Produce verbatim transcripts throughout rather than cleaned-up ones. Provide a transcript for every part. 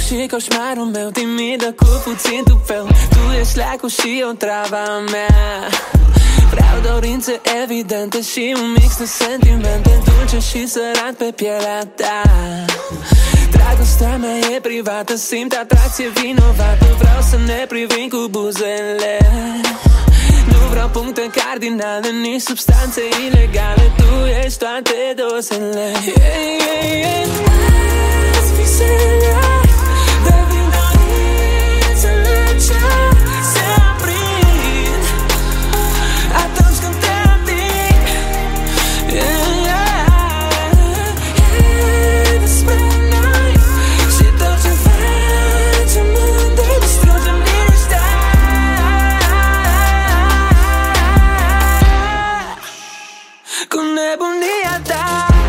și coșmarul meu timidă cu puțin tupeu. Tu ești leacul și eu trava mea. Vreau dorințe evidente și un mix de sentimente dulce și sărat pe pielea ta. Dragostea mea e privată, simt atracție vinovată. Vreau să ne privim cu buzele. Nu vreau puncte cardinale, nici substanțe ilegale. Tu ești toate dozele. Yeah, yeah, yeah. Azi visele devin dorințele ce se aprind atunci când te ating. Yeah, yeah. E despre noi și tot ce facem unde distrugem liniștea. Cu nebunia ta.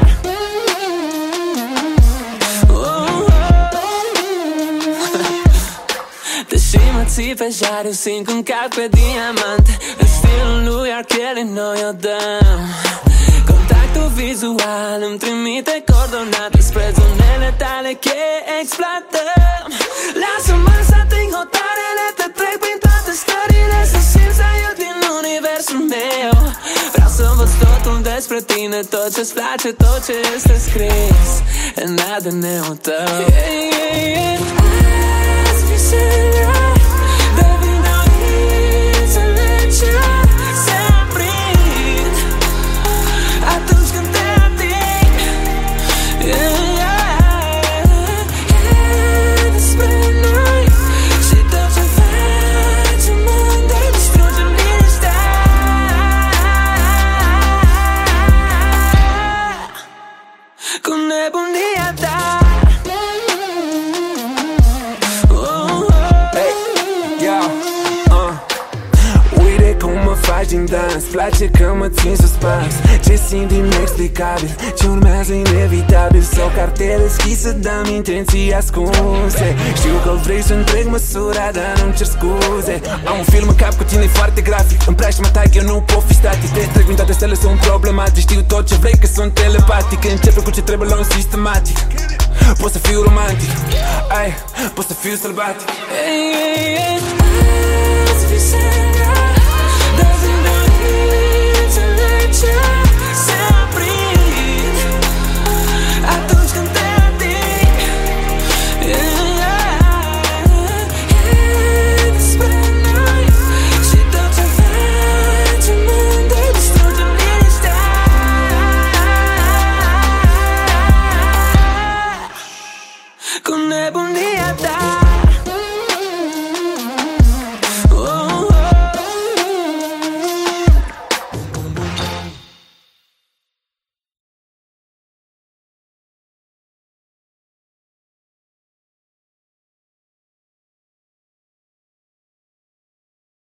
Deși mă ții pe jar, eu simt cum cad pe diamante. În stilul lui R. Kelly noi o dăm. Contactul vizual îmi trimite coordonate spre zonele tale che exploatăm. Lasă-mă să ating hotarele, te trec prin toate stările, să simți eu din universul meu. Vreau să învăț totul despre tine, tot ce-ți place, tot ce este scris în A D N-ul tău. Yeah, yeah, yeah. Azi visele devin dorințele ce se aprind atunci când te ating. Yeah, yeah. E despre noi și tot ce facem unde distrugem liniștea. Cu nebunia ta. Faci din dans, place că mă țin suspans. Ce simt inexplicabil, ce urmează inevitabil. Sau cartele schisă, dar intenții ascunse. Știu că vrei să întreg măsura, dar nu-mi cer scuze. Am un film în cap cu tine foarte grafic. În preajma ta eu nu pot fi static. Te trec din toate stele, sunt problematic. Știu tot ce vrei că sunt telepatic. Începe cu ce trebuie, luăm sistematic. Pot să fiu romantic, ai, pot să fiu sălbatic. Hey, hey, hey.